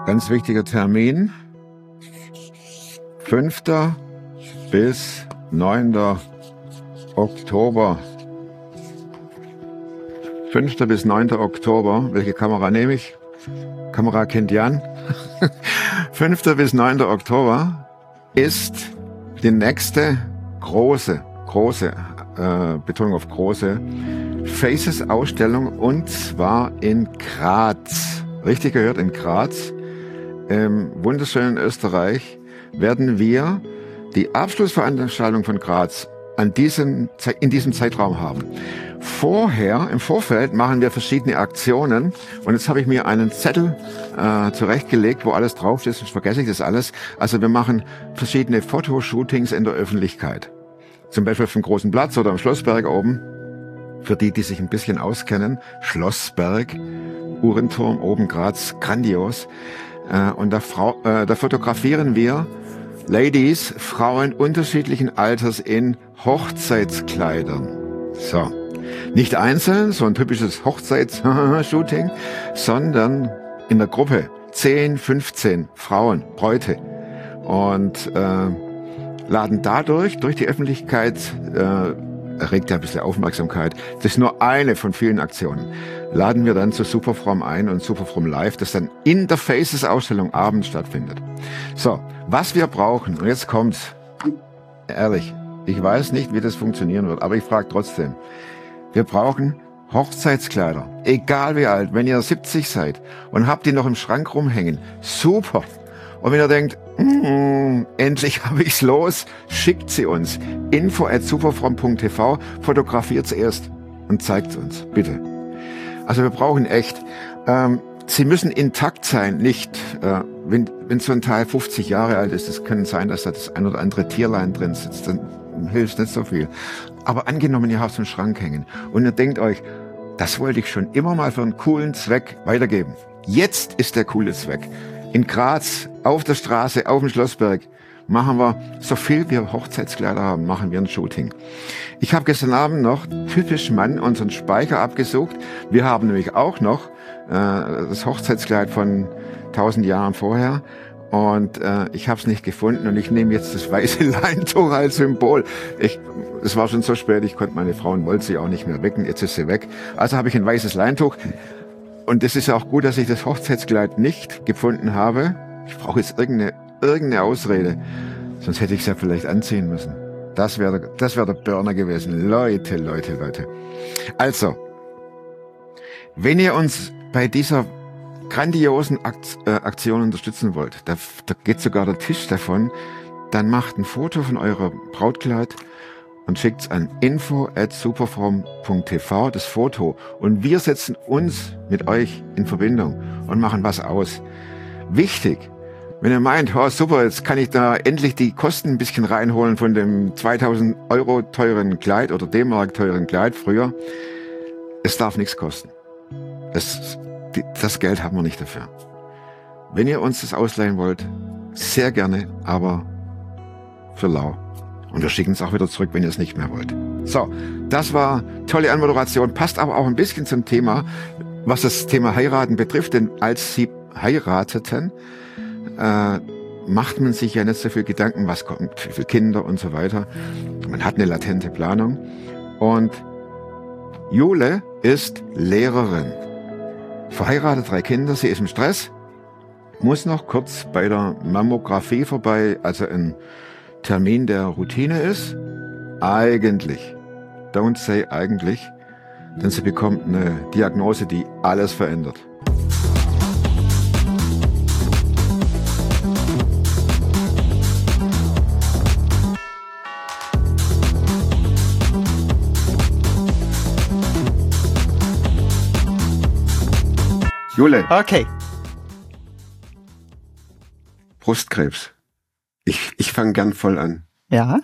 Ganz wichtiger Termin. 5. bis 9. Oktober. 5. bis 9. Oktober. Welche Kamera nehme ich? Kamera kennt Jan. 5. bis 9. Oktober ist die nächste große, Betonung auf große, Faces-Ausstellung, und zwar in Graz. Richtig gehört, in Graz. Im wunderschönen Österreich werden wir die Abschlussveranstaltung von Graz in diesem Zeitraum haben. Im Vorfeld machen wir verschiedene Aktionen, und jetzt habe ich mir einen Zettel zurechtgelegt, wo alles drauf ist, sonst vergesse ich das alles. Also wir machen verschiedene Fotoshootings in der Öffentlichkeit. Zum Beispiel auf dem Großen Platz oder am Schlossberg oben. Für die sich ein bisschen auskennen, Schlossberg, Uhrenturm, oben Graz, grandios. Und da fotografieren wir Ladies, Frauen unterschiedlichen Alters in Hochzeitskleidern. So. Nicht einzeln, so ein typisches Hochzeits-Shooting, sondern in der Gruppe 10, 15 Frauen, Bräute. Und laden dadurch, durch die Öffentlichkeit, erregt ja ein bisschen Aufmerksamkeit. Das ist nur eine von vielen Aktionen. Laden wir dann zu Superfrom ein und Superfrom Live, das dann in der Faces-Ausstellung abends stattfindet. So, was wir brauchen, und jetzt kommt's, ehrlich, ich weiß nicht, wie das funktionieren wird, aber ich frage trotzdem. Wir brauchen Hochzeitskleider, egal wie alt. Wenn ihr 70 seid und habt die noch im Schrank rumhängen, super. Und wenn ihr denkt, endlich habe ich's los, schickt sie uns. info@superfrom.tv, fotografiert sie erst und zeigt uns, bitte. Also wir brauchen echt, sie müssen intakt sein, nicht, wenn so ein Teil 50 Jahre alt ist, es kann sein, dass da das ein oder andere Tierlein drin sitzt, dann hilft nicht so viel. Aber angenommen, ihr habt so einen Schrank hängen und ihr denkt euch, das wollte ich schon immer mal für einen coolen Zweck weitergeben. Jetzt ist der coole Zweck. In Graz, auf der Straße, auf dem Schlossberg, machen wir, so viel wir Hochzeitskleider haben, machen wir ein Shooting. Ich habe gestern Abend noch typisch Mann unseren Speicher abgesucht. Wir haben nämlich auch noch das Hochzeitskleid von 1000 Jahren vorher. Und ich habe es nicht gefunden, und ich nehme jetzt das weiße Leintuch als Symbol. Es war schon so spät, ich konnte meine Frau und wollte sie auch nicht mehr wecken, jetzt ist sie weg. Also habe ich ein weißes Leintuch. Und es ist auch gut, dass ich das Hochzeitskleid nicht gefunden habe. Ich brauche jetzt irgendeine Ausrede. Sonst hätte ich es ja vielleicht anziehen müssen. Das wäre der Burner gewesen. Leute. Also, wenn ihr uns bei dieser grandiosen Aktion unterstützen wollt, da geht sogar der Tisch davon, dann macht ein Foto von eurer Brautkleid und schickt's an info@superfrom.tv, das Foto. Und wir setzen uns mit euch in Verbindung und machen was aus. Wichtig, wenn ihr meint, oh super, jetzt kann ich da endlich die Kosten ein bisschen reinholen von dem 2000 € teuren Kleid oder D-Mark teuren Kleid früher, es darf nichts kosten. Das Geld haben wir nicht dafür. Wenn ihr uns das ausleihen wollt, sehr gerne, aber für lau. Und wir schicken es auch wieder zurück, wenn ihr es nicht mehr wollt. So, das war tolle Anmoderation, passt aber auch ein bisschen zum Thema, was das Thema Heiraten betrifft. Denn als sie heirateten, macht man sich ja nicht so viel Gedanken, was kommt, wie viele Kinder und so weiter. Man hat eine latente Planung. Und Jule ist Lehrerin. Verheiratet, 3 Kinder, sie ist im Stress, muss noch kurz bei der Mammographie vorbei, also ein Termin, der Routine ist. Eigentlich, don't say eigentlich, denn sie bekommt eine Diagnose, die alles verändert. Jule. Okay. Brustkrebs. Ich fange gern voll an. Ja.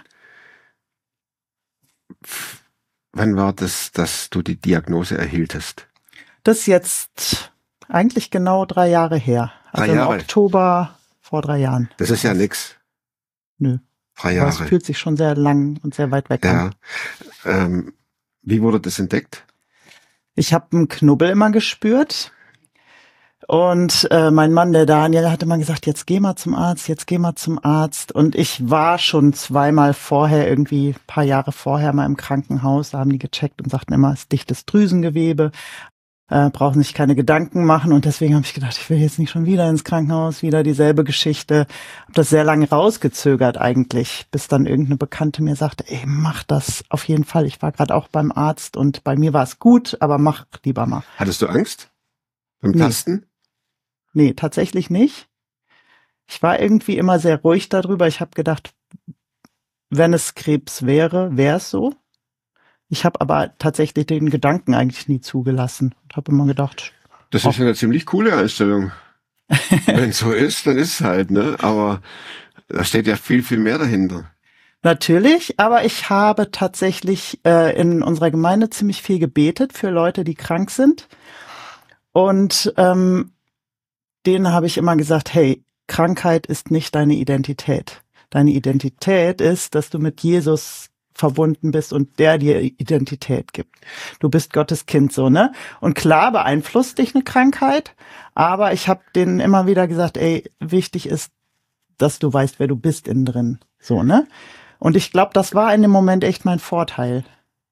Wann war das, dass du die Diagnose erhieltest? Das ist jetzt eigentlich genau 3 Jahre her. Also 3 Jahre? im Oktober vor 3 Jahren. Das ist ja nix. Nö. 3 Jahre. Aber es fühlt sich schon sehr lang und sehr weit weg an. Ja. Wie wurde das entdeckt? Ich habe einen Knubbel immer gespürt Und mein Mann, der Daniel, hatte mal gesagt, jetzt geh mal zum Arzt, jetzt geh mal zum Arzt. Und ich war schon zweimal vorher, irgendwie ein paar Jahre vorher mal im Krankenhaus, da haben die gecheckt und sagten immer, es ist dichtes Drüsengewebe, brauchen sich keine Gedanken machen. Und deswegen habe ich gedacht, ich will jetzt nicht schon wieder ins Krankenhaus, wieder dieselbe Geschichte. Habe das sehr lange rausgezögert eigentlich, bis dann irgendeine Bekannte mir sagte, ey, mach das auf jeden Fall. Ich war gerade auch beim Arzt und bei mir war es gut, aber mach lieber mal. Hattest du Angst beim Nee. Tasten? Nee, tatsächlich nicht. Ich war irgendwie immer sehr ruhig darüber. Ich habe gedacht, wenn es Krebs wäre, wäre es so. Ich habe aber tatsächlich den Gedanken eigentlich nie zugelassen und habe immer gedacht, Das ist ja eine ziemlich coole Einstellung. Wenn es so ist, dann ist es halt, ne? Aber da steht ja viel, viel mehr dahinter. natürlich, aber ich habe tatsächlich in unserer Gemeinde ziemlich viel gebetet für Leute, die krank sind. Und denen habe ich immer gesagt, hey, Krankheit ist nicht deine Identität. Deine Identität ist, dass du mit Jesus verbunden bist und der dir Identität gibt. Du bist Gottes Kind, so, ne? Und klar beeinflusst dich eine Krankheit, aber ich habe denen immer wieder gesagt, ey, wichtig ist, dass du weißt, wer du bist innen drin, so, ne? Und ich glaube, das war in dem Moment echt mein Vorteil.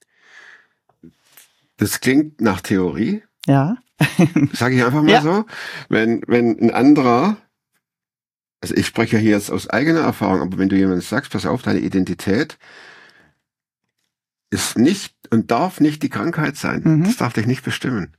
Das klingt nach Theorie, Ja. sage ich einfach mal Ja. so. Wenn ein anderer, also ich spreche ja hier jetzt aus eigener Erfahrung, aber wenn du jemandem sagst, pass auf, deine Identität ist nicht und darf nicht die Krankheit sein. Mhm. Das darf dich nicht bestimmen.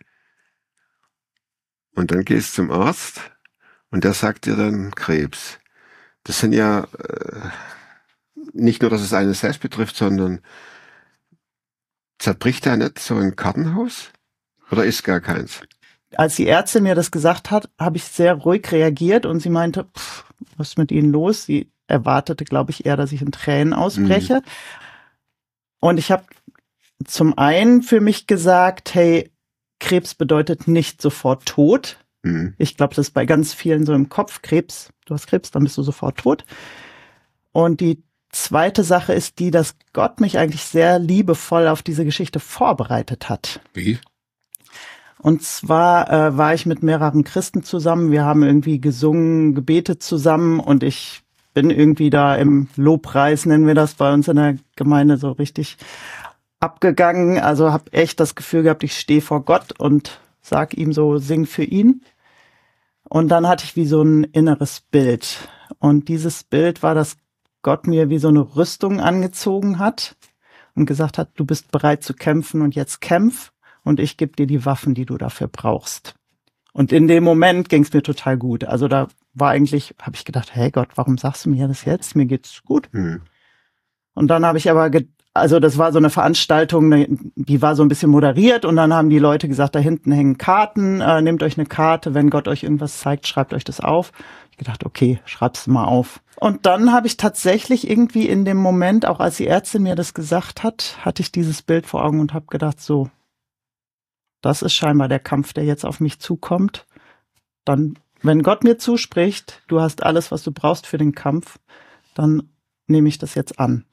Und dann gehst du zum Arzt und der sagt dir dann Krebs. Das sind ja nicht nur, dass es einen selbst betrifft, sondern zerbricht er nicht so ein Kartenhaus? Oder ist gar keins? Als die Ärztin mir das gesagt hat, habe ich sehr ruhig reagiert und sie meinte, was ist mit Ihnen los? Sie erwartete, glaube ich, eher, dass ich in Tränen ausbreche. Und ich habe zum einen für mich gesagt, hey, Krebs bedeutet nicht sofort Tod. Mhm. Ich glaube, das ist bei ganz vielen so im Kopf. Krebs, du hast Krebs, dann bist du sofort tot. Und die zweite Sache ist die, dass Gott mich eigentlich sehr liebevoll auf diese Geschichte vorbereitet hat. Wie? Und zwar war ich mit mehreren Christen zusammen. Wir haben irgendwie gesungen, gebetet zusammen und ich bin irgendwie da im Lobpreis, nennen wir das bei uns in der Gemeinde, so richtig abgegangen. Also habe echt das Gefühl gehabt, ich stehe vor Gott und sag ihm so, sing für ihn. Und dann hatte ich wie so ein inneres Bild. Und dieses Bild war, dass Gott mir wie so eine Rüstung angezogen hat und gesagt hat, du bist bereit zu kämpfen und jetzt kämpf. Und ich gebe dir die Waffen, die du dafür brauchst. Und in dem Moment ging es mir total gut. Also da war eigentlich, habe ich gedacht, hey Gott, warum sagst du mir das jetzt? Mir geht's gut. Mhm. Und dann habe ich aber, also das war so eine Veranstaltung, die war so ein bisschen moderiert und dann haben die Leute gesagt, da hinten hängen Karten, nehmt euch eine Karte, wenn Gott euch irgendwas zeigt, schreibt euch das auf. Ich gedacht, okay, schreib's mal auf. Und dann habe ich tatsächlich irgendwie in dem Moment, auch als die Ärztin mir das gesagt hat, hatte ich dieses Bild vor Augen und habe gedacht, so, das ist scheinbar der Kampf, der jetzt auf mich zukommt. Dann, wenn Gott mir zuspricht, du hast alles, was du brauchst für den Kampf, dann nehme ich das jetzt an.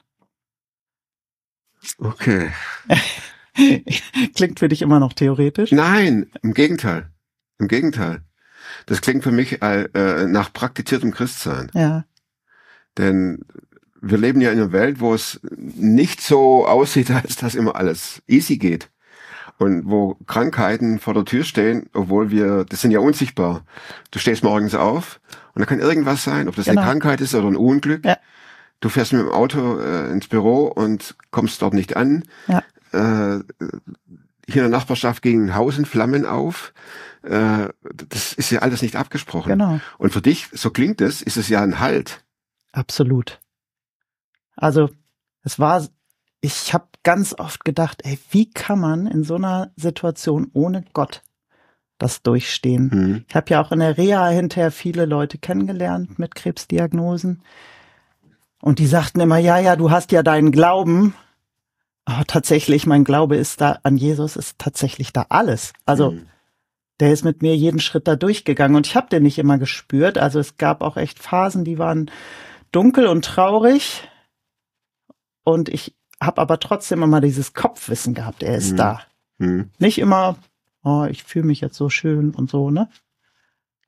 Okay. Klingt für dich immer noch theoretisch? Nein, im Gegenteil. Im Gegenteil. Das klingt für mich nach praktiziertem Christsein. Ja. Denn wir leben ja in einer Welt, wo es nicht so aussieht, als dass immer alles easy geht. Und wo Krankheiten vor der Tür stehen, obwohl das sind ja unsichtbar. Du stehst morgens auf und da kann irgendwas sein, ob das Genau. eine Krankheit ist oder ein Unglück. Ja. Du fährst mit dem Auto ins Büro und kommst dort nicht an. Ja. Hier in der Nachbarschaft ging ein Haus in Flammen auf. Das ist ja alles nicht abgesprochen. Genau. Und für dich, so klingt es, ist es ja ein Halt. Absolut. Also ich habe ganz oft gedacht, ey, wie kann man in so einer Situation ohne Gott das durchstehen? Mhm. Ich habe ja auch in der Reha hinterher viele Leute kennengelernt mit Krebsdiagnosen. Und die sagten immer, ja, du hast ja deinen Glauben. Aber tatsächlich, mein Glaube ist da an Jesus, ist tatsächlich da alles. Also der ist mit mir jeden Schritt da durchgegangen und ich habe den nicht immer gespürt. Also es gab auch echt Phasen, die waren dunkel und traurig. Und ich habe aber trotzdem immer dieses Kopfwissen gehabt, er ist da. Mhm. Nicht immer, oh, ich fühle mich jetzt so schön und so, ne?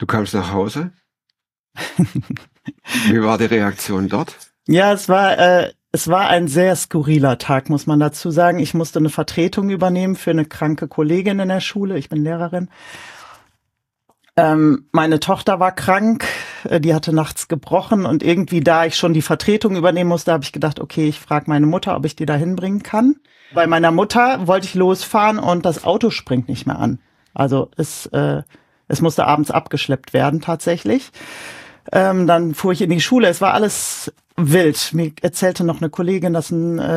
Du kamst nach Hause. Wie war die Reaktion dort? Ja, es war ein sehr skurriler Tag, muss man dazu sagen. Ich musste eine Vertretung übernehmen für eine kranke Kollegin in der Schule. Ich bin Lehrerin. Meine Tochter war krank, die hatte nachts gebrochen und irgendwie, da ich schon die Vertretung übernehmen musste, habe ich gedacht, okay, ich frage meine Mutter, ob ich die da hinbringen kann. Bei meiner Mutter wollte ich losfahren und das Auto springt nicht mehr an. Also es musste abends abgeschleppt werden tatsächlich. Dann fuhr ich in die Schule, es war alles wild. Mir erzählte noch eine Kollegin, dass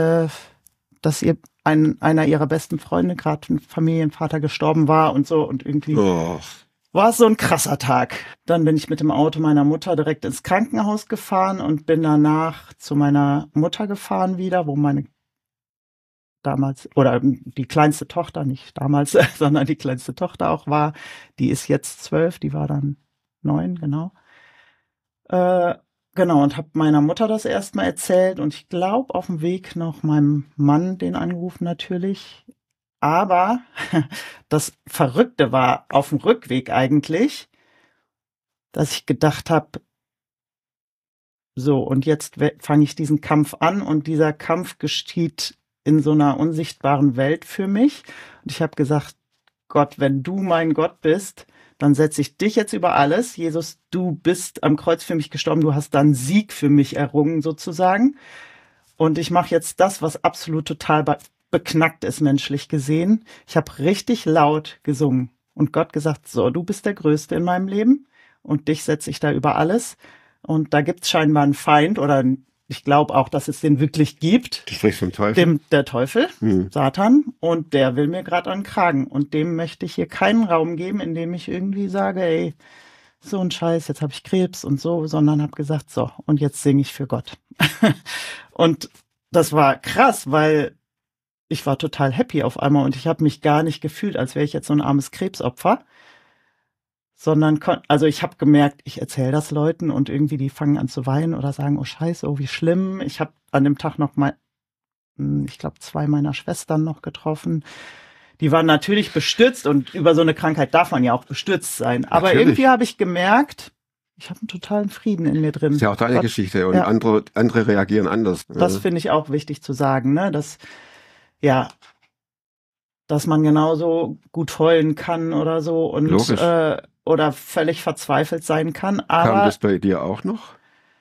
einer ihrer besten Freunde, gerade ein Familienvater, gestorben war und so und irgendwie war es so ein krasser Tag. Dann bin ich mit dem Auto meiner Mutter direkt ins Krankenhaus gefahren und bin danach zu meiner Mutter gefahren wieder, wo meine die kleinste Tochter, nicht damals, sondern die kleinste Tochter auch war. Die ist jetzt 12, die war dann 9, genau. Genau, und habe meiner Mutter das erstmal erzählt und ich glaube auf dem Weg noch meinem Mann den angerufen natürlich. Aber das Verrückte war auf dem Rückweg eigentlich, dass ich gedacht habe, so, und jetzt fange ich diesen Kampf an und dieser Kampf geschieht in so einer unsichtbaren Welt für mich. Und ich habe gesagt, Gott, wenn du mein Gott bist, dann setze ich dich jetzt über alles. Jesus, du bist am Kreuz für mich gestorben, du hast dann Sieg für mich errungen sozusagen. Und ich mache jetzt das, was absolut total beknackt ist, menschlich gesehen. Ich habe richtig laut gesungen und Gott gesagt, so, du bist der Größte in meinem Leben und dich setze ich da über alles. Und da gibt's scheinbar einen Feind oder ich glaube auch, dass es den wirklich gibt. Du sprichst vom Teufel? Der Teufel, Satan, und der will mir gerade an den Kragen. Und dem möchte ich hier keinen Raum geben, indem ich irgendwie sage, ey, so ein Scheiß, jetzt habe ich Krebs und so, sondern habe gesagt, so, und jetzt singe ich für Gott. Und das war krass, weil ich war total happy auf einmal und ich habe mich gar nicht gefühlt, als wäre ich jetzt so ein armes Krebsopfer, sondern also ich habe gemerkt, ich erzähle das Leuten und irgendwie die fangen an zu weinen oder sagen, oh Scheiße, oh wie schlimm. Ich habe an dem Tag noch mal, ich glaube 2 meiner Schwestern noch getroffen. Die waren natürlich bestürzt und über so eine Krankheit darf man ja auch bestürzt sein. Aber natürlich. Irgendwie habe ich gemerkt, ich habe einen totalen Frieden in mir drin. Das ist ja auch deine Geschichte und andere reagieren anders. Das finde ich auch wichtig zu sagen, ne? Dass man genauso gut heulen kann oder so und oder völlig verzweifelt sein kann. Aber kam das bei dir auch noch?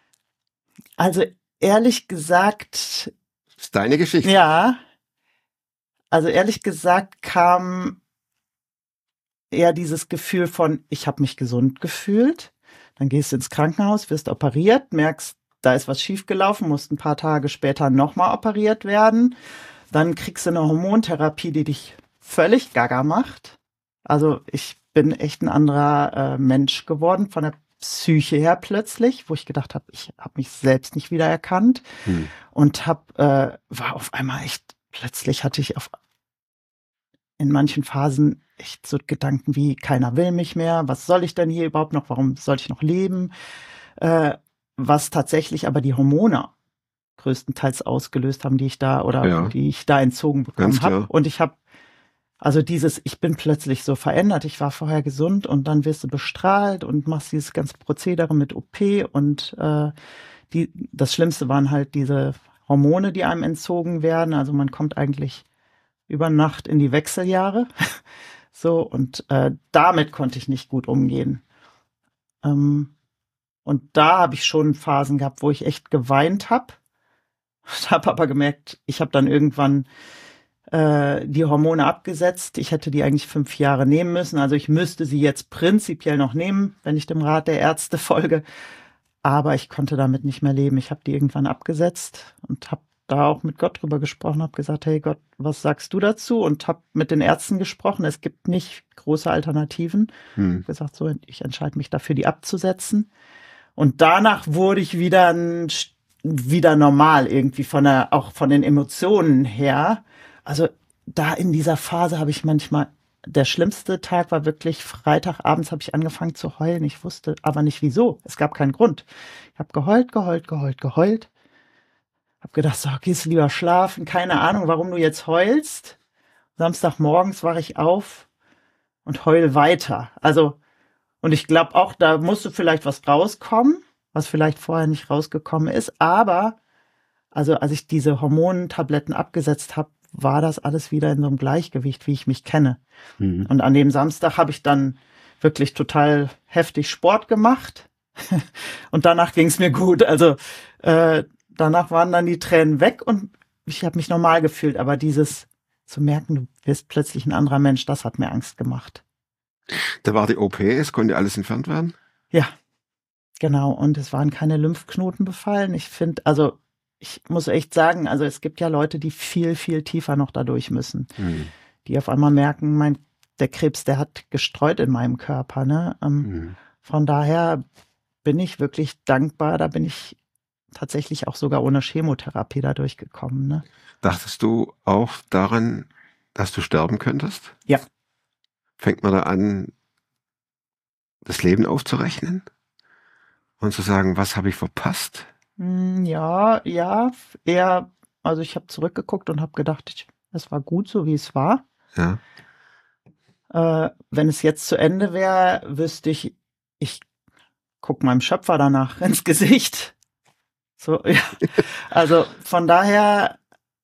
Also ehrlich gesagt, das ist deine Geschichte. Ja. Also ehrlich gesagt kam eher dieses Gefühl von, ich habe mich gesund gefühlt. Dann gehst du ins Krankenhaus, wirst operiert, merkst, da ist was schiefgelaufen, musst ein paar Tage später nochmal operiert werden. Dann kriegst du eine Hormontherapie, die dich völlig gaga macht. Also ich bin echt ein anderer Mensch geworden, von der Psyche her plötzlich, wo ich gedacht habe, ich habe mich selbst nicht wiedererkannt und war auf einmal echt, plötzlich hatte ich in manchen Phasen echt so Gedanken wie, keiner will mich mehr, was soll ich denn hier überhaupt noch, warum soll ich noch leben? Was tatsächlich aber die Hormone größtenteils ausgelöst haben, die ich da entzogen bekommen habe. Und ich habe ich bin plötzlich so verändert. Ich war vorher gesund und dann wirst du bestrahlt und machst dieses ganze Prozedere mit OP und das Schlimmste waren halt diese Hormone, die einem entzogen werden. Also man kommt eigentlich über Nacht in die Wechseljahre. So, und damit konnte ich nicht gut umgehen. Und da habe ich schon Phasen gehabt, wo ich echt geweint habe. Ich habe aber gemerkt, ich habe dann irgendwann die Hormone abgesetzt. Ich hätte die eigentlich 5 Jahre nehmen müssen. Also ich müsste sie jetzt prinzipiell noch nehmen, wenn ich dem Rat der Ärzte folge. Aber ich konnte damit nicht mehr leben. Ich habe die irgendwann abgesetzt und habe da auch mit Gott drüber gesprochen, habe gesagt, hey Gott, was sagst du dazu? Und habe mit den Ärzten gesprochen. Es gibt nicht große Alternativen. Hab gesagt, so, ich entscheide mich dafür, die abzusetzen. Und danach wurde ich wieder normal irgendwie auch von den Emotionen her. Also da in dieser Phase habe ich manchmal, der schlimmste Tag war wirklich Freitagabends habe ich angefangen zu heulen. Ich wusste aber nicht wieso. Es gab keinen Grund. Ich habe geheult. Habe gedacht, so, gehst du lieber schlafen. Keine Ahnung, warum du jetzt heulst. Samstagmorgens wache ich auf und heul weiter. Also, Und ich glaube auch, da musste vielleicht was rauskommen, was vielleicht vorher nicht rausgekommen ist. Aber, also als ich diese Hormontabletten abgesetzt habe, war das alles wieder in so einem Gleichgewicht, wie ich mich kenne. Mhm. Und an dem Samstag habe ich dann wirklich total heftig Sport gemacht. Und danach ging es mir gut. Also danach waren dann die Tränen weg und ich habe mich normal gefühlt. Aber dieses zu merken, du wirst plötzlich ein anderer Mensch, das hat mir Angst gemacht. Da war die OP, es konnte alles entfernt werden? Ja, genau. Und es waren keine Lymphknoten befallen. Ich finde, also ich muss echt sagen, also es gibt ja Leute, die viel, viel tiefer noch dadurch müssen. Die auf einmal merken, der Krebs, der hat gestreut in meinem Körper. Ne? Von daher bin ich wirklich dankbar. Da bin ich tatsächlich auch sogar ohne Chemotherapie da durchgekommen. Ne? Dachtest du auch daran, dass du sterben könntest? Ja. Fängt man da an, das Leben aufzurechnen? Und zu sagen, was habe ich verpasst? Ja, eher, also ich habe zurückgeguckt und habe gedacht, es war gut so, wie es war. Ja. Wenn es jetzt zu Ende wäre, wüsste ich gucke meinem Schöpfer danach ins Gesicht. So, ja. Also von daher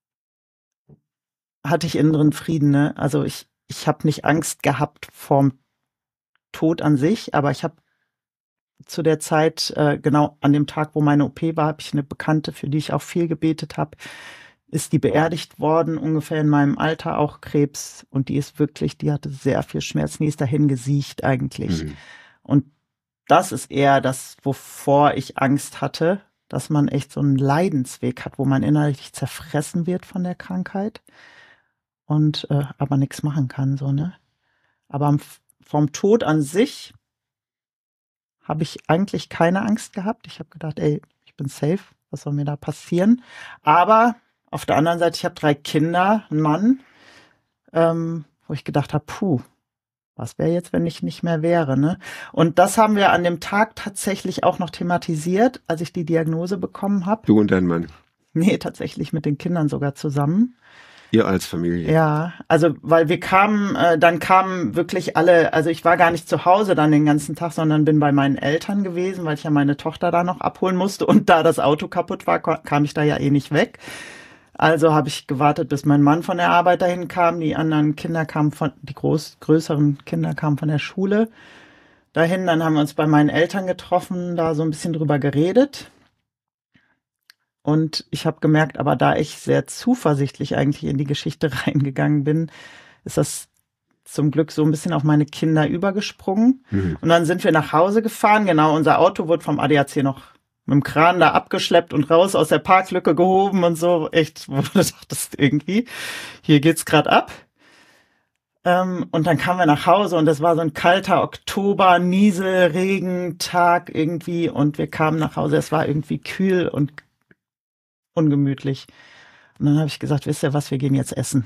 hatte ich inneren Frieden. Ne? Also ich habe nicht Angst gehabt vorm Tod an sich, aber ich habe zu der Zeit, genau an dem Tag, wo meine OP war, habe ich eine Bekannte, für die ich auch viel gebetet habe, ist die beerdigt worden, ungefähr in meinem Alter, auch Krebs. Und die hatte sehr viel Schmerzen, die ist dahin gesiecht eigentlich. Und das ist eher das, wovor ich Angst hatte, dass man echt so einen Leidensweg hat, wo man innerlich zerfressen wird von der Krankheit und aber nichts machen kann, so, ne? Aber vom Tod an sich habe ich eigentlich keine Angst gehabt. Ich habe gedacht, ey, ich bin safe, was soll mir da passieren? Aber auf der anderen Seite, ich habe 3 Kinder, einen Mann, wo ich gedacht habe, was wäre jetzt, wenn ich nicht mehr wäre, ne? Und das haben wir an dem Tag tatsächlich auch noch thematisiert, als ich die Diagnose bekommen habe. Du und dein Mann? Nee, tatsächlich mit den Kindern sogar zusammen. Ihr als Familie? Ja, also weil dann kamen wirklich alle, also ich war gar nicht zu Hause dann den ganzen Tag, sondern bin bei meinen Eltern gewesen, weil ich ja meine Tochter da noch abholen musste und da das Auto kaputt war, kam ich da ja eh nicht weg. Also habe ich gewartet, bis mein Mann von der Arbeit dahin kam. Die anderen Kinder kamen größeren Kinder kamen von der Schule dahin. Dann haben wir uns bei meinen Eltern getroffen, da so ein bisschen drüber geredet. Und ich habe gemerkt, aber da ich sehr zuversichtlich eigentlich in die Geschichte reingegangen bin, ist das zum Glück so ein bisschen auf meine Kinder übergesprungen. Und dann sind wir nach Hause gefahren. Genau, unser Auto wurde vom ADAC noch mit dem Kran da abgeschleppt und raus aus der Parklücke gehoben und so. Echt, wo du dachtest irgendwie, hier geht's gerade ab. Und dann kamen wir nach Hause und das war so ein kalter Oktober, Nieselregentag irgendwie und wir kamen nach Hause. Es war irgendwie kühl und ungemütlich. Und dann habe ich gesagt, wisst ihr was, wir gehen jetzt essen.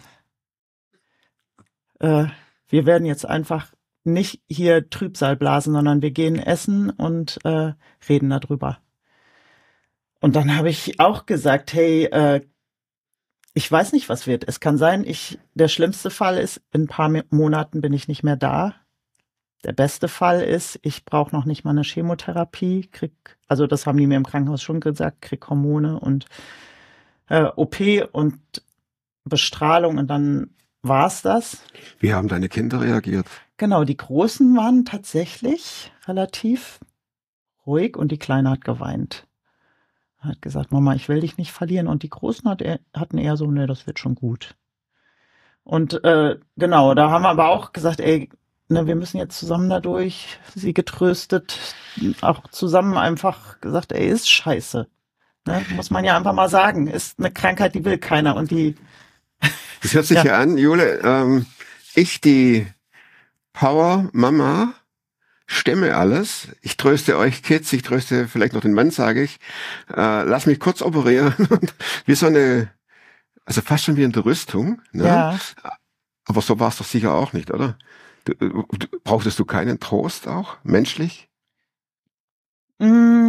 Wir werden jetzt einfach nicht hier Trübsal blasen, sondern wir gehen essen und reden darüber. Und dann habe ich auch gesagt, hey, ich weiß nicht, was wird. Es kann sein, der schlimmste Fall ist, in ein paar Monaten bin ich nicht mehr da. Der beste Fall ist, ich brauche noch nicht mal eine Chemotherapie, also das haben die mir im Krankenhaus schon gesagt, krieg Hormone und OP und Bestrahlung und dann war's das. Wie haben deine Kinder reagiert? Genau, die Großen waren tatsächlich relativ ruhig und die Kleine hat geweint. Hat gesagt, Mama, ich will dich nicht verlieren. Und die Großen hatten eher so, ne, das wird schon gut. Und genau, da haben wir aber auch gesagt, ey, ne, wir müssen jetzt zusammen dadurch, sie getröstet, auch zusammen einfach gesagt, ey, ist scheiße. Ne, muss man ja einfach mal sagen, ist eine Krankheit, die will keiner und die... Das hört sich ja an, Jule, die Power-Mama, stemme alles. Ich tröste euch Kids, ich tröste vielleicht noch den Mann, sage ich. Lass mich kurz operieren. Wie so eine, also fast schon wie eine Rüstung. Ne? Ja. Aber so war es doch sicher auch nicht, oder? Brauchtest du keinen Trost auch, menschlich?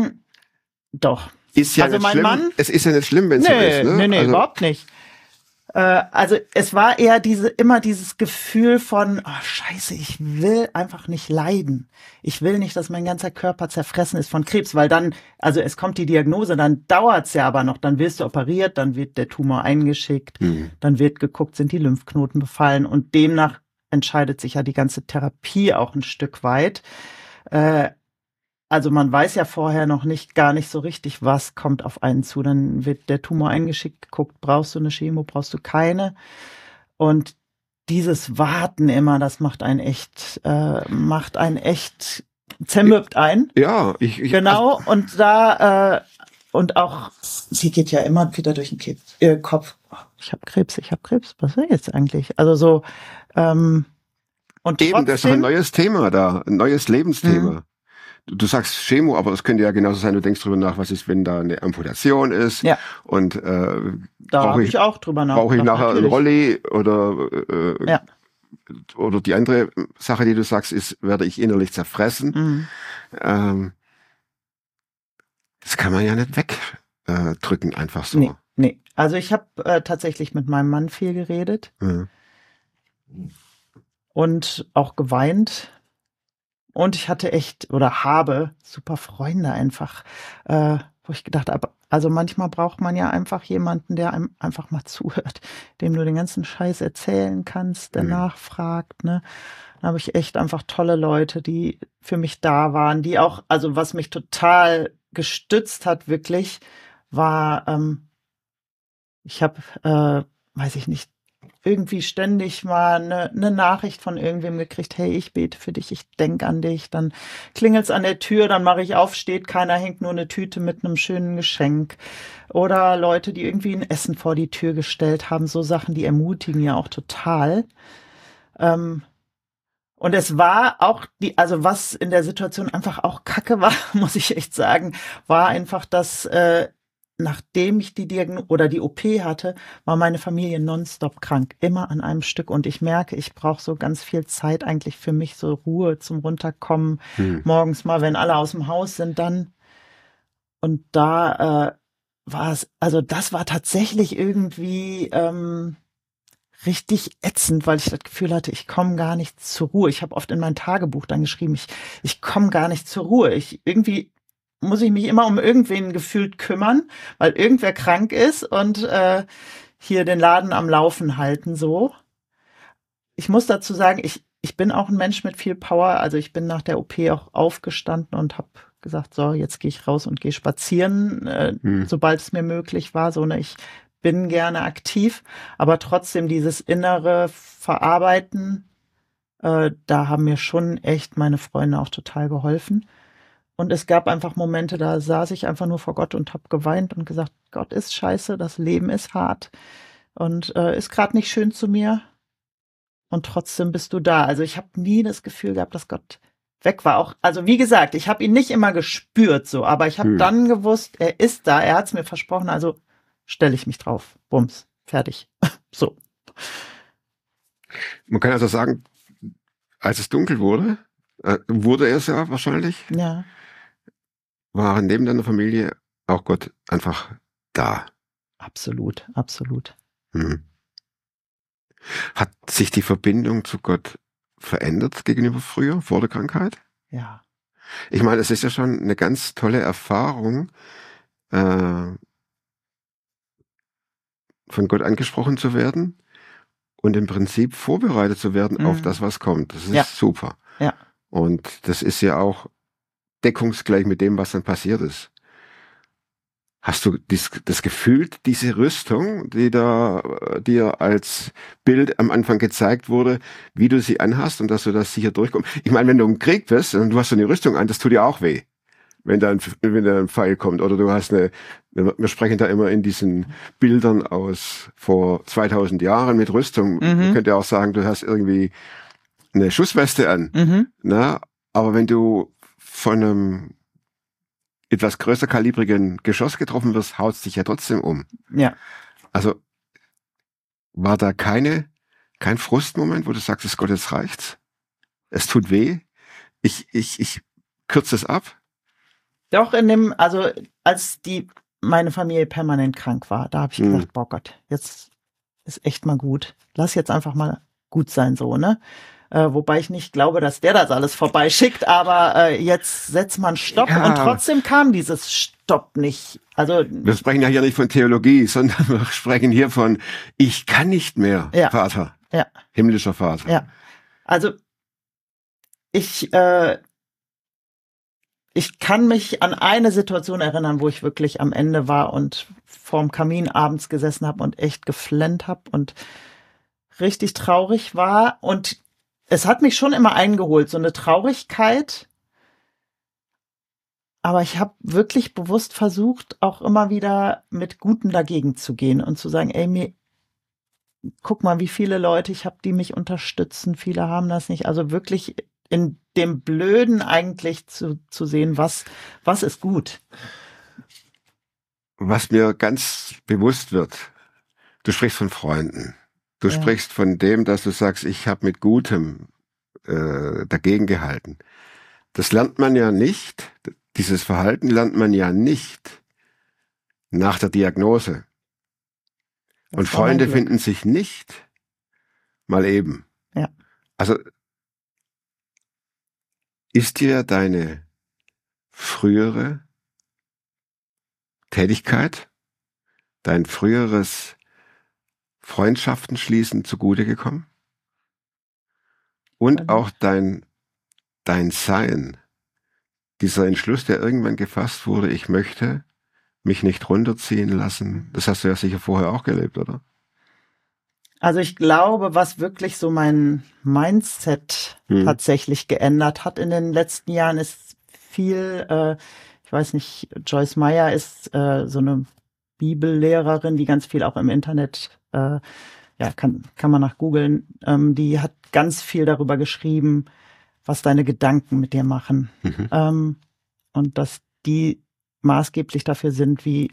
Doch. Ist ja also nicht mein schlimm. Mann? Es ist ja nicht schlimm, wenn es so ist. Ne? Nee, also, überhaupt nicht. Also es war eher immer dieses Gefühl von, oh, Scheiße, ich will einfach nicht leiden. Ich will nicht, dass mein ganzer Körper zerfressen ist von Krebs, weil dann, also es kommt die Diagnose, dann dauert's ja aber noch, dann wirst du operiert, dann wird der Tumor eingeschickt, dann wird geguckt, sind die Lymphknoten befallen und demnach entscheidet sich ja die ganze Therapie auch ein Stück weit. Also man weiß ja vorher noch gar nicht so richtig, was kommt auf einen zu. Dann wird der Tumor eingeschickt, geguckt, brauchst du eine Chemo, brauchst du keine. Und dieses Warten immer, das macht einen echt, zermürbt ein. Ja, genau. Und und auch, sie geht ja immer wieder durch den Kopf. Oh, ich habe Krebs. Was will jetzt eigentlich? Also so, und eben, das ist ein neues Thema da, ein neues Lebensthema. Du sagst Chemo, aber es könnte ja genauso sein, du denkst drüber nach, was ist, wenn da eine Amputation ist. Ja. Und da habe ich auch drüber nachgedacht. Brauche ich nachher einen Rolli oder die andere Sache, die du sagst, ist, werde ich innerlich zerfressen. Das kann man ja nicht wegdrücken, einfach so. Nee. Also ich habe tatsächlich mit meinem Mann viel geredet und auch geweint. Und ich hatte habe super Freunde einfach, wo ich gedacht habe, also manchmal braucht man ja einfach jemanden, der einem einfach mal zuhört, dem du den ganzen Scheiß erzählen kannst, der nachfragt, ne. Da habe ich echt einfach tolle Leute, die für mich da waren, die auch, also was mich total gestützt hat wirklich, war, ich habe, weiß ich nicht, irgendwie ständig mal eine Nachricht von irgendwem gekriegt, hey, ich bete für dich, ich denke an dich, dann klingelt's an der Tür, dann mache ich auf, steht keiner, hängt nur eine Tüte mit einem schönen Geschenk. Oder Leute, die irgendwie ein Essen vor die Tür gestellt haben, so Sachen, die ermutigen ja auch total. Und es war auch also was in der Situation einfach auch Kacke war, muss ich echt sagen, war einfach, dass nachdem ich die Diagnose oder die OP hatte, war meine Familie nonstop krank, immer an einem Stück. Und ich merke, ich brauche so ganz viel Zeit eigentlich für mich, so Ruhe zum Runterkommen. Morgens mal, wenn alle aus dem Haus sind, dann. Und da war es, also das war tatsächlich irgendwie richtig ätzend, weil ich das Gefühl hatte, ich komme gar nicht zur Ruhe. Ich habe oft in mein Tagebuch dann geschrieben, ich komme gar nicht zur Ruhe. Irgendwie muss ich mich immer um irgendwen gefühlt kümmern, weil irgendwer krank ist und hier den Laden am Laufen halten so. Ich muss dazu sagen, ich bin auch ein Mensch mit viel Power. Also ich bin nach der OP auch aufgestanden und habe gesagt, so, jetzt gehe ich raus und gehe spazieren, sobald es mir möglich war. So, ne, ich bin gerne aktiv, aber trotzdem dieses innere Verarbeiten, da haben mir schon echt meine Freunde auch total geholfen. Und es gab einfach Momente, da saß ich einfach nur vor Gott und habe geweint und gesagt, Gott ist scheiße, das Leben ist hart und ist gerade nicht schön zu mir. Und trotzdem bist du da. Also ich habe nie das Gefühl gehabt, dass Gott weg war. Auch, also wie gesagt, ich habe ihn nicht immer gespürt so, aber ich habe dann gewusst, er ist da, er hat es mir versprochen, also stelle ich mich drauf. Bums, fertig. So. Man kann also sagen, als es dunkel wurde, wurde es ja wahrscheinlich. Ja. War neben deiner Familie auch Gott einfach da. Absolut. Hat sich die Verbindung zu Gott verändert gegenüber früher, vor der Krankheit? Ja. Ich meine, es ist ja schon eine ganz tolle Erfahrung, von Gott angesprochen zu werden und im Prinzip vorbereitet zu werden auf das, was kommt. Das ist super. Ja. Und das ist ja auch deckungsgleich mit dem, was dann passiert ist. Hast du das Gefühl, diese Rüstung, die da dir als Bild am Anfang gezeigt wurde, wie du sie anhast und dass du das sicher durchkommst? Ich meine, wenn du im Krieg bist und du hast so eine Rüstung an, das tut dir auch weh, wenn da ein Pfeil kommt. Oder du hast wir sprechen da immer in diesen Bildern aus vor 2000 Jahren mit Rüstung. Man könnte ja auch sagen, du hast irgendwie eine Schussweste an. Na? Aber wenn du von einem etwas größer kalibrigen Geschoss getroffen wirst, haut es dich ja trotzdem um. Ja. Also war da kein Frustmoment, wo du sagst, es Gott, jetzt reicht's? Es tut weh? Ich kürze es ab? Doch, als meine Familie permanent krank war, da habe ich gesagt, boah Gott, jetzt ist echt mal gut. Lass jetzt einfach mal gut sein, so, ne? Wobei ich nicht glaube, dass der das alles vorbeischickt, aber jetzt setzt man Stopp und trotzdem kam dieses Stopp nicht. Also wir sprechen ja hier nicht von Theologie, sondern wir sprechen hier von ich kann nicht mehr, ja, Vater, ja, himmlischer Vater. Ja, also ich kann mich an eine Situation erinnern, wo ich wirklich am Ende war und vorm Kamin abends gesessen habe und echt geflennt habe und richtig traurig war. Und es hat mich schon immer eingeholt, so eine Traurigkeit. Aber ich habe wirklich bewusst versucht, auch immer wieder mit Gutem dagegen zu gehen und zu sagen, ey, guck mal, wie viele Leute ich habe, die mich unterstützen. Viele haben das nicht. Also wirklich in dem Blöden eigentlich zu sehen, was ist gut. Was mir ganz bewusst wird, du sprichst von Freunden. Du sprichst von dem, dass du sagst, ich habe mit Gutem dagegen gehalten. Das lernt man ja nicht, dieses Verhalten lernt man ja nicht nach der Diagnose. Und Freunde finden sich nicht mal eben. Ja. Also ist dir deine frühere Tätigkeit, dein früheres Freundschaften schließen zugute gekommen? Und auch dein Sein, dieser Entschluss, der irgendwann gefasst wurde, ich möchte mich nicht runterziehen lassen. Das hast du ja sicher vorher auch gelebt, oder? Also ich glaube, was wirklich so mein Mindset tatsächlich geändert hat in den letzten Jahren, ist viel, ich weiß nicht, Joyce Meyer ist so eine Bibellehrerin, die ganz viel auch im Internet, kann man nach googeln, die hat ganz viel darüber geschrieben, was deine Gedanken mit dir machen. Und dass die maßgeblich dafür sind, wie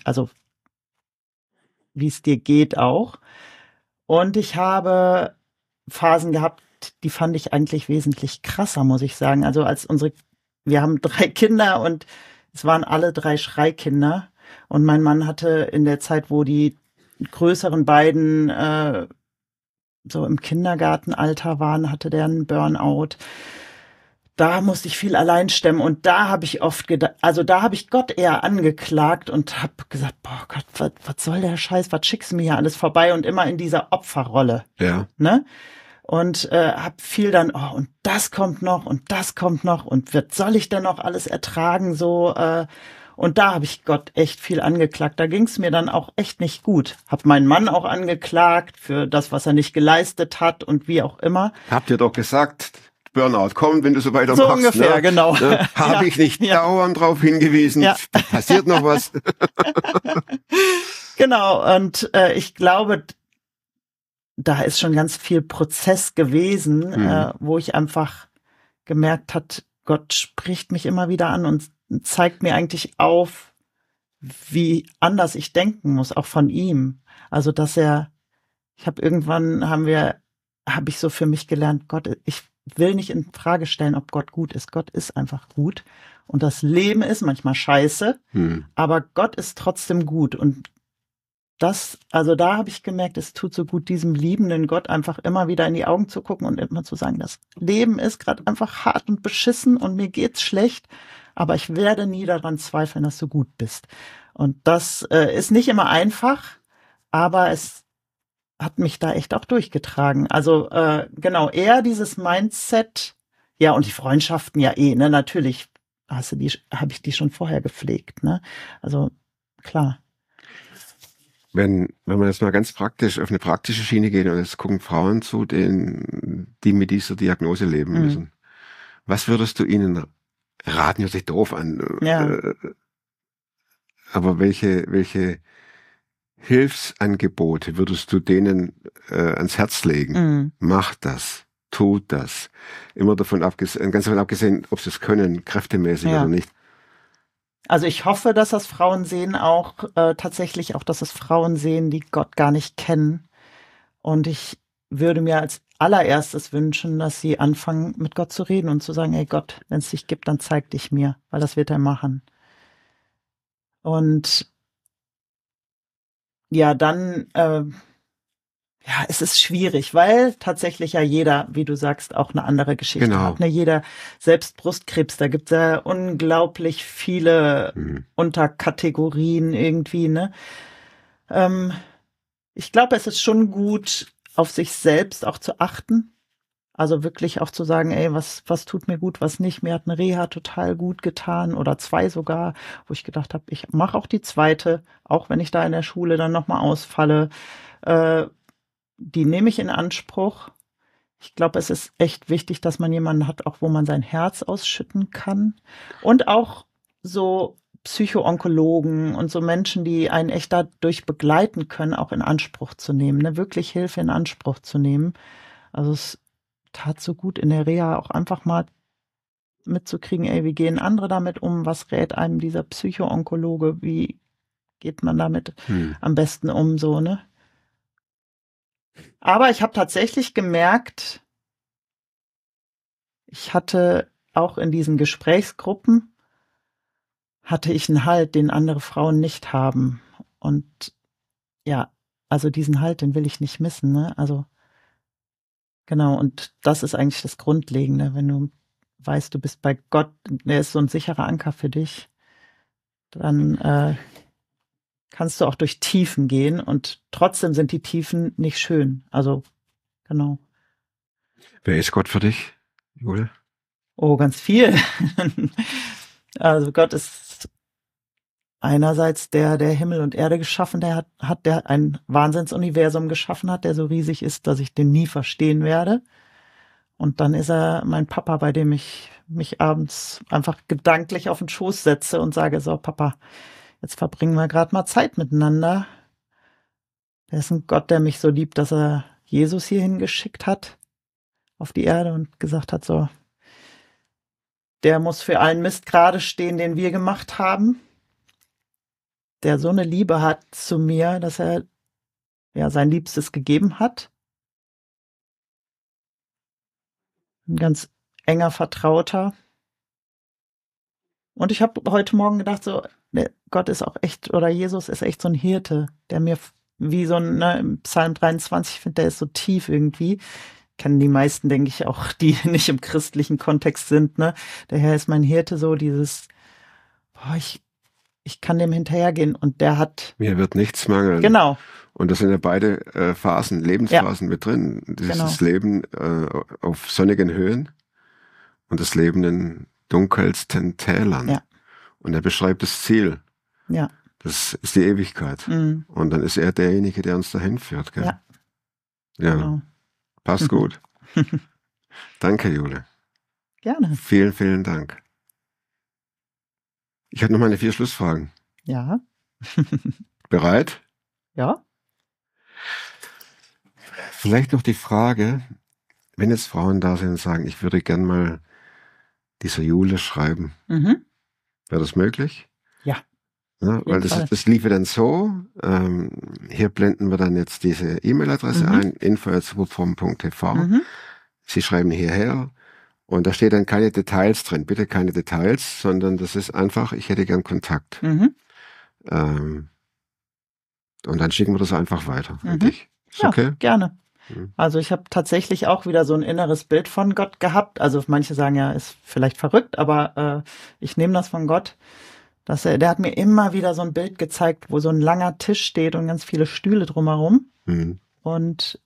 es dir geht auch. Und ich habe Phasen gehabt, die fand ich eigentlich wesentlich krasser, muss ich sagen. Also wir haben 3 Kinder und es waren alle 3 Schreikinder. Und mein Mann hatte in der Zeit, wo die größeren beiden so im Kindergartenalter waren, hatte der einen Burnout. Da musste ich viel allein stemmen und da habe ich oft gedacht, also da habe ich Gott eher angeklagt und habe gesagt, boah Gott, was soll der Scheiß, was schickst du mir hier alles vorbei und immer in dieser Opferrolle. Ja. Ne? Und habe viel dann, und das kommt noch und das kommt noch und was soll ich denn noch alles ertragen so und da habe ich Gott echt viel angeklagt. Da ging es mir dann auch echt nicht gut. Hab meinen Mann auch angeklagt für das, was er nicht geleistet hat und wie auch immer. Habt ihr doch gesagt, Burnout kommt, wenn du so weitermachst. So ungefähr, ne? Genau. Ne? Habe ich nicht dauernd darauf hingewiesen, passiert noch was. Genau, und ich glaube, da ist schon ganz viel Prozess gewesen, wo ich einfach gemerkt hat, Gott spricht mich immer wieder an und zeigt mir eigentlich auf, wie anders ich denken muss, auch von ihm. Also, dass habe ich so für mich gelernt, Gott, ich will nicht in Frage stellen, ob Gott gut ist. Gott ist einfach gut. Und das Leben ist manchmal scheiße, aber Gott ist trotzdem gut. Und da habe ich gemerkt, es tut so gut, diesem liebenden Gott einfach immer wieder in die Augen zu gucken und immer zu sagen, das Leben ist gerade einfach hart und beschissen und mir geht's schlecht, aber ich werde nie daran zweifeln, dass du gut bist. Und das ist nicht immer einfach, aber es hat mich da echt auch durchgetragen. Also genau, eher dieses Mindset, ja, und die Freundschaften ja ne, natürlich habe ich die schon vorher gepflegt, ne? Also klar. Wenn man jetzt mal ganz praktisch auf eine praktische Schiene geht und jetzt gucken Frauen zu, die mit dieser Diagnose leben müssen. Was würdest du ihnen raten? Hört sich doof an. Ja. Aber welche Hilfsangebote würdest du denen ans Herz legen? Macht das, tut das. Immer ganz davon abgesehen, ob sie es können, kräftemäßig oder nicht. Also ich hoffe, dass das Frauen sehen auch, tatsächlich auch, dass es Frauen sehen, die Gott gar nicht kennen. Und ich würde mir als allererstes wünschen, dass sie anfangen, mit Gott zu reden und zu sagen, ey Gott, wenn es dich gibt, dann zeig dich mir, weil das wird er machen. Und ja, dann Ja, es ist schwierig, weil tatsächlich ja jeder, wie du sagst, auch eine andere Geschichte Genau. hat. Ne? Jeder, selbst Brustkrebs, da gibt es ja unglaublich viele Unterkategorien irgendwie. Ne? Ich glaube, es ist schon gut, auf sich selbst auch zu achten. Also wirklich auch zu sagen, ey, was tut mir gut, was nicht. Mir hat eine Reha total gut getan oder 2 sogar, wo ich gedacht habe, ich mache auch die zweite, auch wenn ich da in der Schule dann nochmal ausfalle. Die nehme ich in Anspruch. Ich glaube, es ist echt wichtig, dass man jemanden hat, auch wo man sein Herz ausschütten kann. Und auch so Psychoonkologen und so Menschen, die einen echt dadurch begleiten können, auch in Anspruch zu nehmen, ne? Wirklich Hilfe in Anspruch zu nehmen. Also es tat so gut in der Reha auch einfach mal mitzukriegen, ey, wie gehen andere damit um? Was rät einem dieser Psychoonkologe? Wie geht man damit am besten um, so, ne? Aber ich habe tatsächlich gemerkt, ich hatte auch in diesen Gesprächsgruppen, hatte ich einen Halt, den andere Frauen nicht haben. Und ja, also diesen Halt, den will ich nicht missen, ne? Also genau, und das ist eigentlich das Grundlegende, wenn du weißt, du bist bei Gott, der ist so ein sicherer Anker für dich, dann kannst du auch durch Tiefen gehen und trotzdem sind die Tiefen nicht schön. Also genau. Wer ist Gott für dich, Jule? Oh, ganz viel. Also Gott ist einerseits der Himmel und Erde geschaffen, der ein Wahnsinnsuniversum geschaffen hat, der so riesig ist, dass ich den nie verstehen werde. Und dann ist er mein Papa, bei dem ich mich abends einfach gedanklich auf den Schoß setze und sage, so Papa, jetzt verbringen wir gerade mal Zeit miteinander. Der ist ein Gott, der mich so liebt, dass er Jesus hierhin geschickt hat auf die Erde und gesagt hat, so, der muss für allen Mist gerade stehen, den wir gemacht haben. Der so eine Liebe hat zu mir, dass er ja sein Liebstes gegeben hat. Ein ganz enger Vertrauter. Und ich habe heute Morgen gedacht, so, Gott ist auch echt, oder Jesus ist echt so ein Hirte, der mir wie so ein, ne, im Psalm 23, ich finde, der ist so tief irgendwie. Kennen die meisten, denke ich, auch, die nicht im christlichen Kontext sind, ne? Der Herr ist mein Hirte, so dieses, boah, ich kann dem hinterhergehen und der hat. Mir wird nichts mangeln. Genau. Und das sind ja beide Lebensphasen mit drin. Dieses Leben auf sonnigen Höhen und das Leben in dunkelsten Tälern. Ja. Und er beschreibt das Ziel. Ja. Das ist die Ewigkeit. Mhm. Und dann ist er derjenige, der uns dahin führt. Gell? Ja. Ja. Genau. Passt gut. Danke, Jule. Gerne. Vielen, vielen Dank. Ich habe noch meine 4 Schlussfragen. Ja. Bereit? Ja. Vielleicht noch die Frage, wenn jetzt Frauen da sind und sagen, ich würde gern mal dieser Jule schreiben. Mhm. Wäre das möglich? Ja. Ja, weil das liefe dann so, hier blenden wir dann jetzt diese E-Mail-Adresse ein, info@superform.tv. Sie schreiben hierher und da steht dann keine Details drin, bitte keine Details, sondern das ist einfach, ich hätte gern Kontakt. Und dann schicken wir das einfach weiter an dich. Ist okay? Ja, gerne. Also ich habe tatsächlich auch wieder so ein inneres Bild von Gott gehabt. Also manche sagen ja, ist vielleicht verrückt, aber ich nehme das von Gott. Der hat mir immer wieder so ein Bild gezeigt, wo so ein langer Tisch steht und ganz viele Stühle drumherum. Und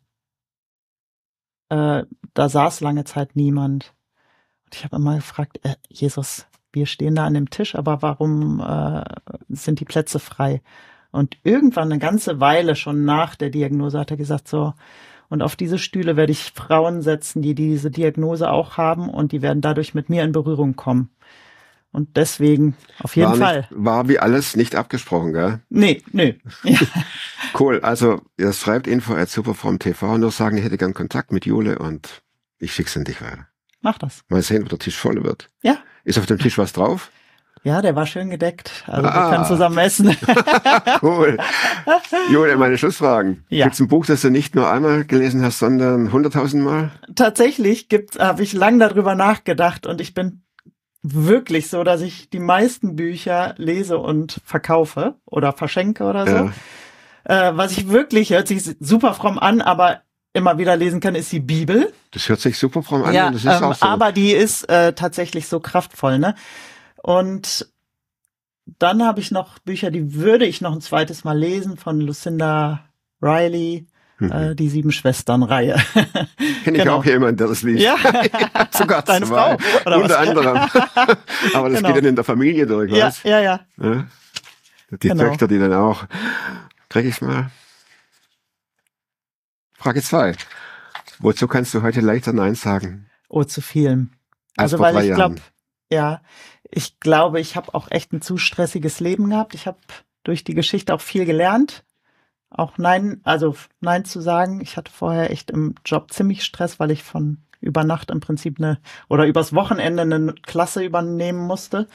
da saß lange Zeit niemand. Und ich habe immer gefragt, Jesus, wir stehen da an dem Tisch, aber warum sind die Plätze frei? Und irgendwann eine ganze Weile schon nach der Diagnose hat er gesagt, so, und auf diese Stühle werde ich Frauen setzen, die diese Diagnose auch haben und die werden dadurch mit mir in Berührung kommen. Und deswegen auf jeden Fall. War wie alles nicht abgesprochen, gell? Nee. Ja. Cool, also ihr schreibt info@superform.tv, nur sagen, ich hätte gern Kontakt mit Jule und ich schick's an dich weiter. Mach das. Mal sehen, ob der Tisch voll wird. Ja. Ist auf dem Tisch was drauf? Ja, der war schön gedeckt. Also wir können zusammen essen. Cool. Jule, meine Schlussfragen. Ja. Gibt's ein Buch, das du nicht nur einmal gelesen hast, sondern 100.000 Mal? Tatsächlich habe ich lang darüber nachgedacht und ich bin wirklich so, dass ich die meisten Bücher lese und verkaufe oder verschenke oder so. Was ich wirklich, hört sich super fromm an, aber immer wieder lesen kann, ist die Bibel. Das hört sich super fromm an. Ja, Und das ist auch so. aber die ist tatsächlich so kraftvoll, ne? Und dann habe ich noch Bücher, die würde ich noch ein zweites Mal lesen, von Lucinda Riley, die 7-Schwestern-Reihe. Kenne ich auch jemanden, der das liest. Ja, sogar deine zwei. Frau, oder Unter was? anderem. Aber das Genau. geht dann in der Familie durch, Ja, was? ja. Ja? Die Genau. Töchter, die dann auch. Krieg ich's mal? Frage 2. Wozu kannst du heute leichter Nein sagen? Oh, zu vielem. Als Also vor weil 3 ich Jahren. glaube, ich habe auch echt ein zu stressiges Leben gehabt. Ich habe durch die Geschichte auch viel gelernt. Auch Nein zu sagen. Ich hatte vorher echt im Job ziemlich Stress, weil ich von über Nacht im Prinzip übers Wochenende eine Klasse übernehmen musste.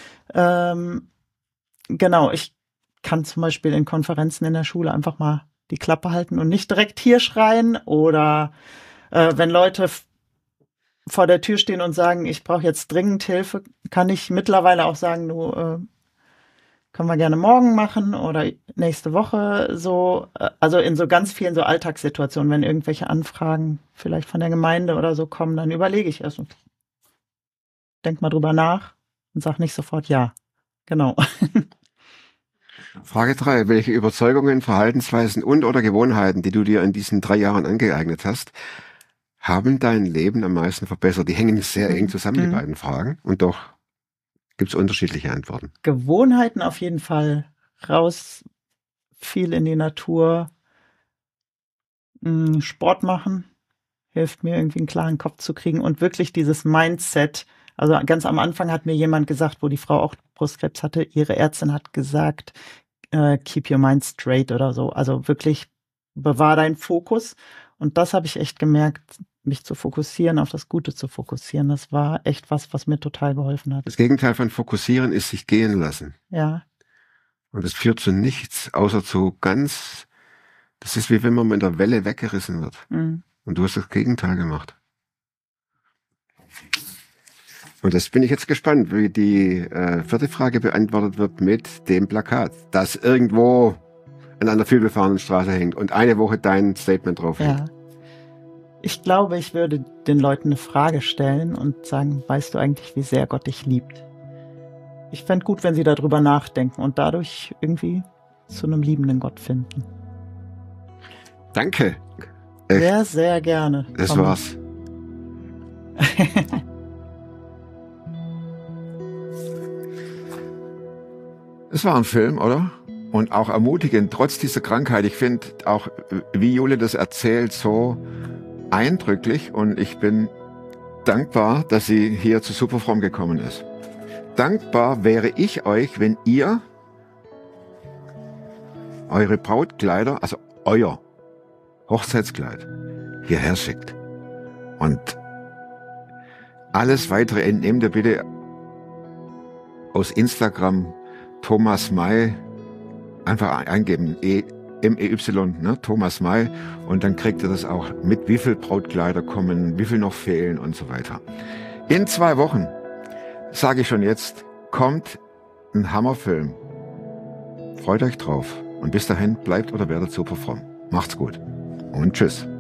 Genau, ich kann zum Beispiel in Konferenzen in der Schule einfach mal die Klappe halten und nicht direkt hier schreien, oder wenn Leute vor der Tür stehen und sagen, ich brauche jetzt dringend Hilfe, kann ich mittlerweile auch sagen, können wir gerne morgen machen oder nächste Woche, so, also in so ganz vielen so Alltagssituationen, wenn irgendwelche Anfragen vielleicht von der Gemeinde oder so kommen, dann überlege ich erst und denk mal drüber nach und sag nicht sofort ja. Genau. Frage 3. Welche Überzeugungen, Verhaltensweisen und/oder Gewohnheiten, die du dir in diesen 3 Jahren angeeignet hast, haben dein Leben am meisten verbessert? Die hängen sehr eng zusammen, die beiden Fragen. Und doch gibt es unterschiedliche Antworten. Gewohnheiten auf jeden Fall. Raus, viel in die Natur. Sport machen hilft mir, irgendwie einen klaren Kopf zu kriegen. Und wirklich dieses Mindset. Also ganz am Anfang hat mir jemand gesagt, wo die Frau auch Brustkrebs hatte, ihre Ärztin hat gesagt, keep your mind straight oder so. Also wirklich bewahr deinen Fokus. Und das habe ich echt gemerkt, mich zu fokussieren, auf das Gute zu fokussieren. Das war echt was mir total geholfen hat. Das Gegenteil von fokussieren ist sich gehen lassen. Ja. Und das führt zu nichts, außer zu das ist wie wenn man mit der Welle weggerissen wird. Und du hast das Gegenteil gemacht. Und das bin ich jetzt gespannt, wie die 4. Frage beantwortet wird mit dem Plakat, das irgendwo an einer vielbefahrenen Straße hängt und eine Woche dein Statement drauf hängt. Ja. Ich glaube, ich würde den Leuten eine Frage stellen und sagen, weißt du eigentlich, wie sehr Gott dich liebt? Ich fände gut, wenn sie darüber nachdenken und dadurch irgendwie zu einem liebenden Gott finden. Danke. Echt. Sehr, sehr gerne. Das war's. Es war ein Film, oder? Und auch ermutigend, trotz dieser Krankheit. Ich finde auch, wie Jule das erzählt, so eindrücklich. Und ich bin dankbar, dass sie hier zu Superfromm gekommen ist. Dankbar wäre ich euch, wenn ihr eure Brautkleider, also euer Hochzeitskleid, hierher schickt. Und alles weitere entnehmt ihr bitte aus Instagram Thomas May, einfach eingeben, M-E-Y, ne? Thomas May, und dann kriegt ihr das auch mit, wie viel Brautkleider kommen, wie viel noch fehlen und so weiter. In 2 Wochen, sage ich schon jetzt, kommt ein Hammerfilm. Freut euch drauf. Und bis dahin, bleibt oder werdet super fromm. Macht's gut. Und tschüss.